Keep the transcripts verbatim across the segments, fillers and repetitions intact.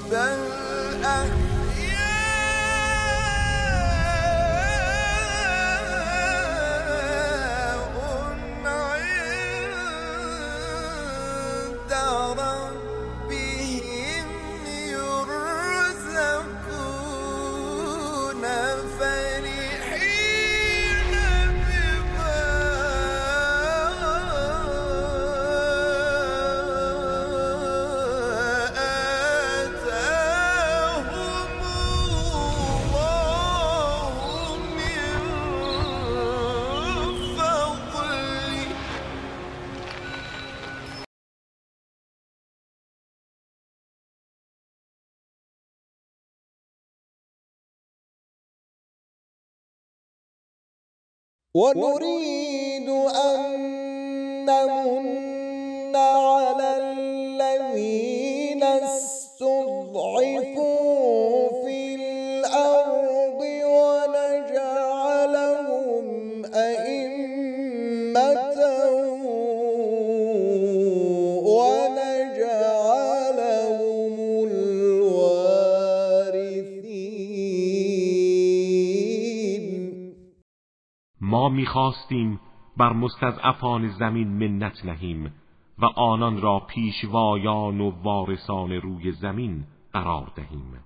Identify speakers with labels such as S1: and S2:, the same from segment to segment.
S1: ونريد أن نمن على الذين استضعفوا في الأرض ونجعلهم أئمة ونجعلهم الوارثين.
S2: ما می‌خواستیم بر مستضعفان زمین منت نهیم و آنان را پیشوایان و وارثان روی زمین قرار دهیم.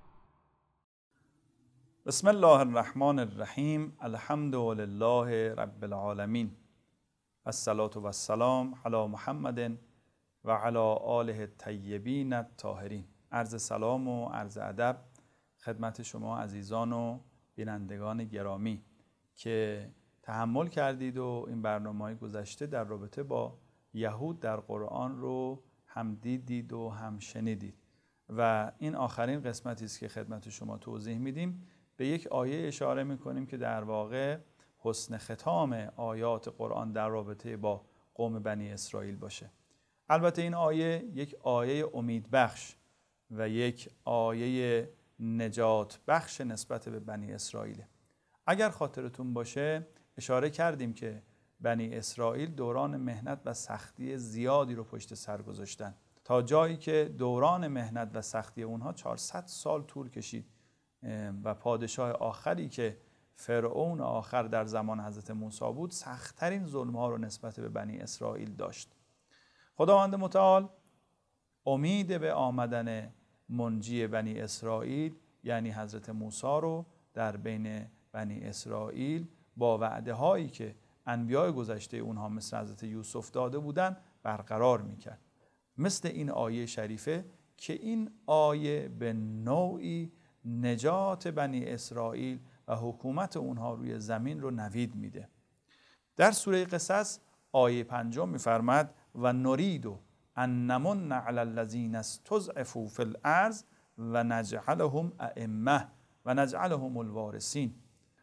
S3: بسم الله الرحمن الرحیم. الحمد لله رب العالمین. الصلاة و السلام علی محمد و علی آله الطیبین الطاهرین. عرض سلام و عرض ادب خدمت شما عزیزان و بینندگان گرامی که تحمل کردید و این برنامه‌های گذشته در رابطه با یهود در قرآن رو هم دیدید و هم شنیدید و این آخرین قسمتی است که خدمت شما توضیح میدیم. به یک آیه اشاره میکنیم که در واقع حسن ختام آیات قرآن در رابطه با قوم بنی اسرائیل باشه. البته این آیه یک آیه امید بخش و یک آیه نجات بخش نسبت به بنی اسرائیل. اگر خاطرتون باشه اشاره کردیم که بنی اسرائیل دوران مهنت و سختی زیادی رو پشت سر گذاشتن تا جایی که دوران مهنت و سختی اونها چهارصد سال طول کشید و پادشاه آخری که فرعون آخر در زمان حضرت موسی بود سخت‌ترین ظلم‌ها رو نسبت به بنی اسرائیل داشت. خداوند متعال امید به آمدن منجی بنی اسرائیل یعنی حضرت موسی رو در بین بنی اسرائیل با وعده هایی که انبیاء گذشته اونها مثل حضرت یوسف داده بودن برقرار میکرد. مثل این آیه شریفه که این آیه به نوعی نجات بنی اسرائیل و حکومت اونها روی زمین رو نوید میده. در سوره قصص آیه پنجم میفرماد و نريد ان نمن علی الذین استضعفوا فی الارض و نجعلهم ائمه و نجعلهم الوارثین.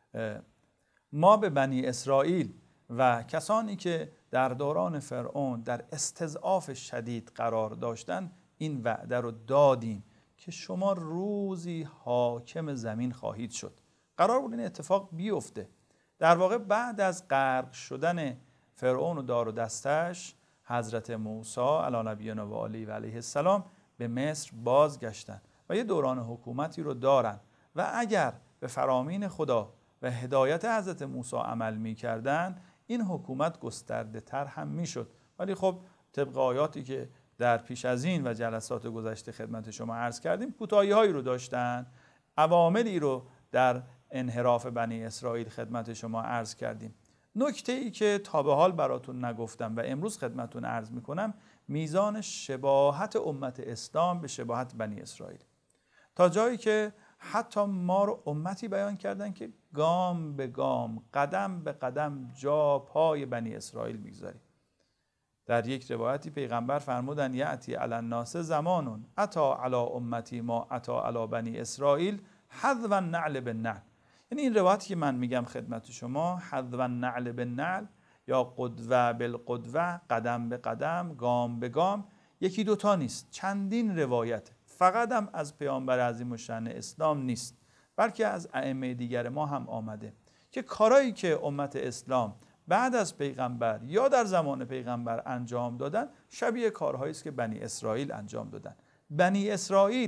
S3: ما به بنی اسرائیل و کسانی که در دوران فرعون در استضعاف شدید قرار داشتن این وعده رو دادیم که شما روزی حاکم زمین خواهید شد. قرار بود این اتفاق بیفته. در واقع بعد از غرق شدن فرعون و دار و دستش حضرت موسی علی نبینا و آله و علیه السلام به مصر بازگشتن و یه دوران حکومتی رو دارن و اگر به فرامین خدا و هدایت حضرت موسی عمل می کردن این حکومت گسترده تر هم می شد. ولی خب طبق آیاتی که در پیش از این و جلسات گذشته خدمت شما عرض کردیم کوتاهی هایی رو داشتن، عواملی رو در انحراف بنی اسرائیل خدمت شما عرض کردیم. نکته ای که تا به حال براتون نگفتم و امروز خدمتون عرض می کنم میزان شباهت امت اسلام به شباهت بنی اسرائیل، تا جایی که حتی ما رو امتی بیان کردن که گام به گام قدم به قدم جا پای بنی اسرائیل میگذاریم. در یک روایتی پیغمبر فرمودن یأتی علی الناس زمانون اتا علی امتی ما اتا علی بنی اسرائیل حذو النعل بالنعل. یعنی این روایتی که من میگم خدمت شما حذو النعل بالنعل یا قدوه بالقدوه، قدم به قدم گام به گام، یکی دوتا نیست، چندین روایت، فقط هم از پیامبر عظیم الشأن اسلام نیست بلکه از ائمه دیگر ما هم آمده که کارایی که امت اسلام بعد از پیغمبر یا در زمان پیغمبر انجام دادن شبیه کارهایی است که بنی اسرائیل انجام دادن. بنی اسرائیل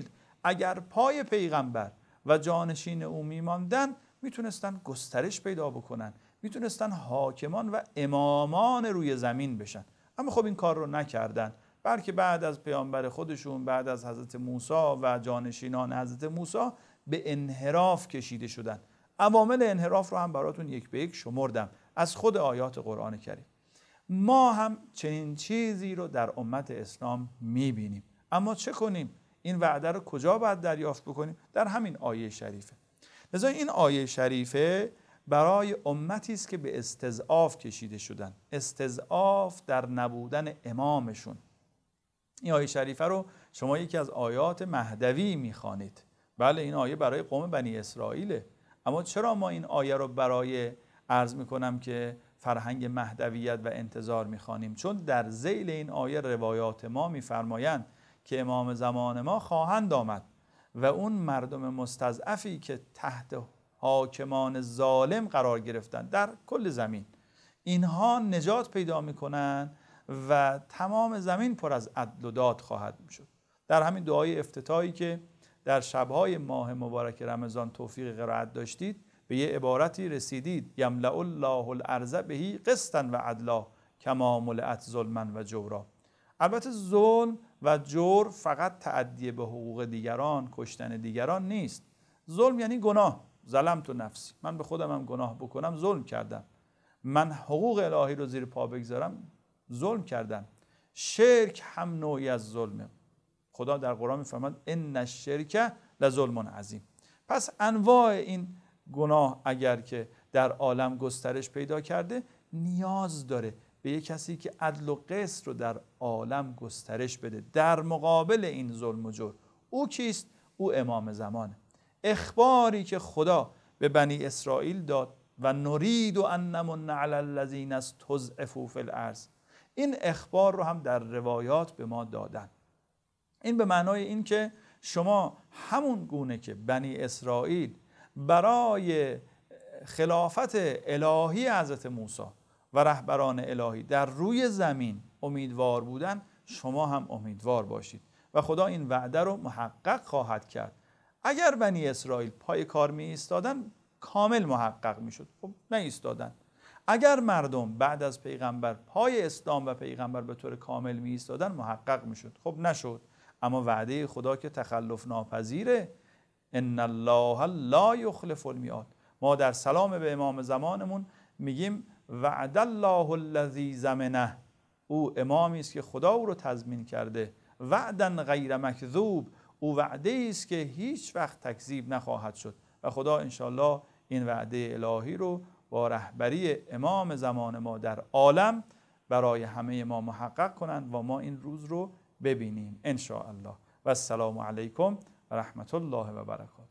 S3: اگر پای پیغمبر و جانشین او میماندن میتونستن گسترش پیدا بکنن، میتونستن حاکمان و امامان روی زمین بشن. اما خب این کار رو نکردن، بلکه بعد از پیامبر خودشون، بعد از حضرت موسی و جانشینان حضرت موسی به انحراف کشیده شدن. عوامل انحراف رو هم براتون یک به یک شمردم از خود آیات قرآن کریم. ما هم چنین چیزی رو در امت اسلام میبینیم. اما چه کنیم؟ این وعده رو کجا باید دریافت بکنیم؟ در همین آیه شریفه. لذا این آیه شریفه برای امتی است که به استضعاف کشیده شدن، استضعاف در نبودن امامشون. این آیه شریفه رو شما یکی از آیات مهدوی میخوانید. بله این آیه برای قوم بنی اسرائیله، اما چرا ما این آیه رو برای عرض میکنم که فرهنگ مهدویت و انتظار میخوانیم؟ چون در ذیل این آیه روایات ما میفرمایند که امام زمان ما خواهند آمد و اون مردم مستضعفی که تحت حاکمان ظالم قرار گرفتن در کل زمین، اینها نجات پیدا میکنن و تمام زمین پر از عدل و داد خواهد شد. در همین دعای افتتاحی که در شبهای ماه مبارک رمضان توفیق قرائت داشتید به یه عبارتی رسیدید: یملأ الله الارض بهی قسطا و عدلا کما ملئت ظلما و جورا. البته ظلم و جور فقط تعدی به حقوق دیگران، کشتن دیگران نیست. ظلم یعنی گناه. ظلمت نفسی، من به خودم هم گناه بکنم ظلم کردم، من حقوق الهی رو زیر پا بگذارم ظلم کردم. شرک هم نوعی از ظلمه. خدا در قرآن میفرماد ان الشرک لظلم عظیم. پس انواع این گناه اگر که در عالم گسترش پیدا کرده، نیاز داره به یک کسی که عدل و قسط رو در عالم گسترش بده در مقابل این ظلم و جور. او کیست؟ او امام زمانه. اخباری که خدا به بنی اسرائیل داد و نرید ان نمن علی الذین استضعفوا فی الارض، این اخبار رو هم در روایات به ما دادن. این به معنای این که شما همون گونه که بنی اسرائیل برای خلافت الهی حضرت موسی و رهبران الهی در روی زمین امیدوار بودن، شما هم امیدوار باشید و خدا این وعده رو محقق خواهد کرد. اگر بنی اسرائیل پای کار می ایستادن کامل محقق می شد. خب نه ایستادن. اگر مردم بعد از پیغمبر پای اسلام و پیغمبر به طور کامل می ایستادن محقق می شد. خب نشد. اما وعده خدا که تخلف ناپذیره، ان الله لا یخلف المیعاد. ما در سلام به امام زمانمون میگیم وعد الله الذی ضمنه، او امامی است که خدا او رو تضمین کرده، وعدا غیر مکذوب، او وعده است که هیچ وقت تکذیب نخواهد شد. و خدا انشالله این وعده الهی رو با رهبری امام زمان ما در عالم برای همه ما محقق کنند و ما این روز رو ببینیم انشاءالله. و السلام علیکم و رحمت الله و برکاته.